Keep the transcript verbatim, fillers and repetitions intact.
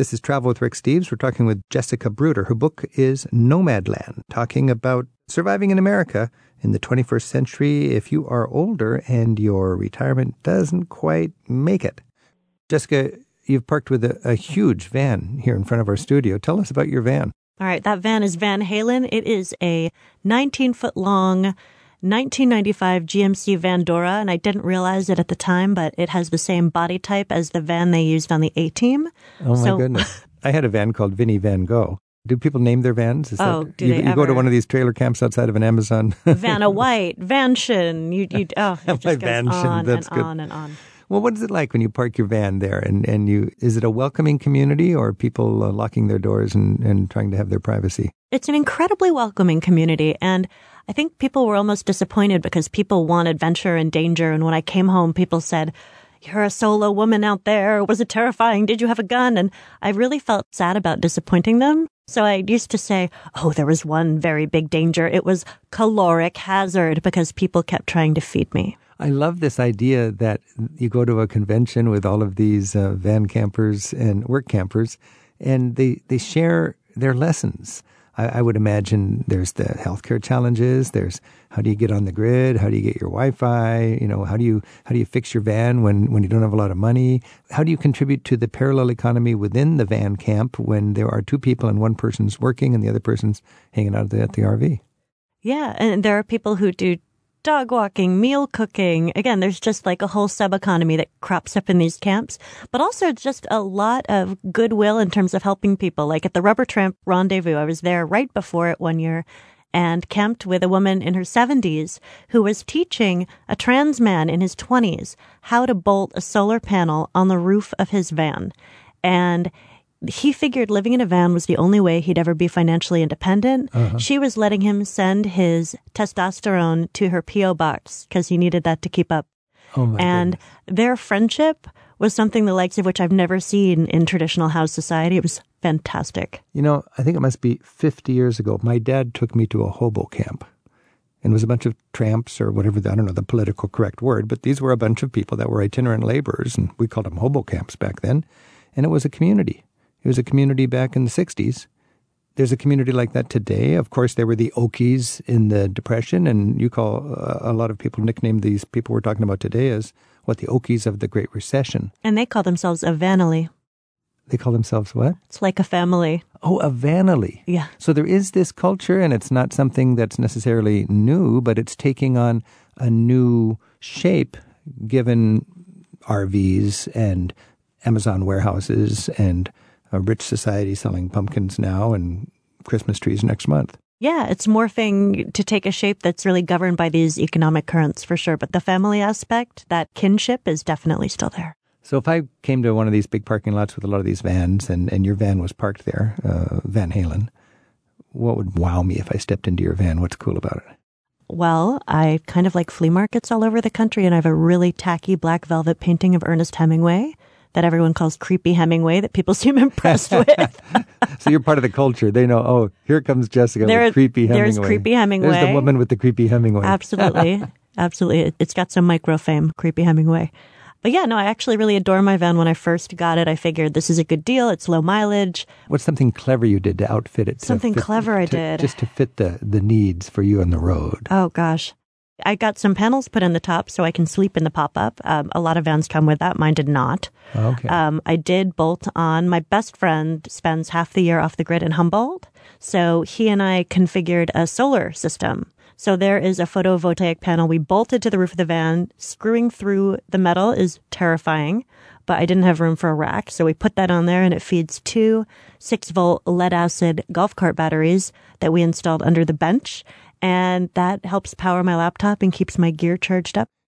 This is Travel with Rick Steves. We're talking with Jessica Bruder. Her book is Nomadland, talking about surviving in America in the twenty-first century if you are older and your retirement doesn't quite make it. Jessica, you've parked with a, a huge van here in front of our studio. Tell us about your van. All right, that van is Van Halen. It is a nineteen-foot-long nineteen ninety-five G M C Vandora, and I didn't realize it at the time, but it has the same body type as the van they used on the A-Team. Oh, my so, goodness. I had a van called Vinnie Van Gogh. Do people name their vans? Is oh, that, do you, they you ever? go to one of these trailer camps outside of an Amazon. Vanna White, Vanshin. You, you, oh, it just My goes Vanshin, on that's and good. on and on. Well, what is it like when you park your van there? And, and you is it a welcoming community or people uh, locking their doors and, and trying to have their privacy? It's an incredibly welcoming community, and I think people were almost disappointed because people want adventure and danger, and when I came home, people said, "You're a solo woman out there. Was it terrifying? Did you have a gun?" And I really felt sad about disappointing them. So I used to say, oh, there was one very big danger. It was caloric hazard because people kept trying to feed me. I love this idea that you go to a convention with all of these uh, van campers and work campers, and they, they share their lessons. I, I would imagine there's the healthcare challenges. There's how do you get on the grid? How do you get your Wi-Fi? You know, how do you how do you fix your van when, when you don't have a lot of money? How do you contribute to the parallel economy within the van camp when there are two people and one person's working and the other person's hanging out at the, at the R V? Yeah, and there are people who do dog walking, meal cooking. Again, there's just like a whole sub-economy that crops up in these camps, but also just a lot of goodwill in terms of helping people. Like at the Rubber Tramp Rendezvous, I was there right before it one year and camped with a woman in her seventies who was teaching a trans man in his twenties how to bolt a solar panel on the roof of his van. And he figured living in a van was the only way he'd ever be financially independent. Uh-huh. She was letting him send his testosterone to her P O box because he needed that to keep up. Oh my and goodness. Their friendship was something the likes of which I've never seen in traditional house society. It was fantastic. You know, I think it must be fifty years ago. My dad took me to a hobo camp. And it was a bunch of tramps or whatever, the, I don't know the political correct word, but these were a bunch of people that were itinerant laborers, and we called them hobo camps back then. And it was a community. It was a community back in the sixties. There's a community like that today. Of course, there were the Okies in the Depression, and you call uh, a lot of people nicknamed these people we're talking about today as what the Okies of the Great Recession. And they call themselves a vanily. They call themselves what? It's like a family. Oh, a vanily. Yeah. So there is this culture, and it's not something that's necessarily new, but it's taking on a new shape given R Vs and Amazon warehouses and a rich society selling pumpkins now and Christmas trees next month. Yeah, it's morphing to take a shape that's really governed by these economic currents for sure. But the family aspect, that kinship, is definitely still there. So if I came to one of these big parking lots with a lot of these vans and, and your van was parked there, uh, Van Halen, what would wow me if I stepped into your van? What's cool about it? Well, I kind of like flea markets all over the country, and I have a really tacky black velvet painting of Ernest Hemingway that everyone calls Creepy Hemingway that people seem impressed with. So you're part of the culture. They know, oh, here comes Jessica there, with Creepy Hemingway. There's Creepy Hemingway. There's the woman with the Creepy Hemingway. Absolutely. Absolutely. It's got some micro fame, Creepy Hemingway. But yeah, no, I actually really adore my van. When I first got it, I figured this is a good deal. It's low mileage. What's something clever you did to outfit it? To something fit, clever I to, did. Just to fit the, the needs for you on the road. Oh, gosh. I got some panels put in the top so I can sleep in the pop-up. Um, a lot of vans come with that. Mine did not. Okay. Um, I did bolt on. My best friend spends half the year off the grid in Humboldt. So he and I configured a solar system. So there is a photovoltaic panel we bolted to the roof of the van. Screwing through the metal is terrifying, but I didn't have room for a rack. So we put that on there, and it feeds two six-volt lead-acid golf cart batteries that we installed under the bench. And that helps power my laptop and keeps my gear charged up.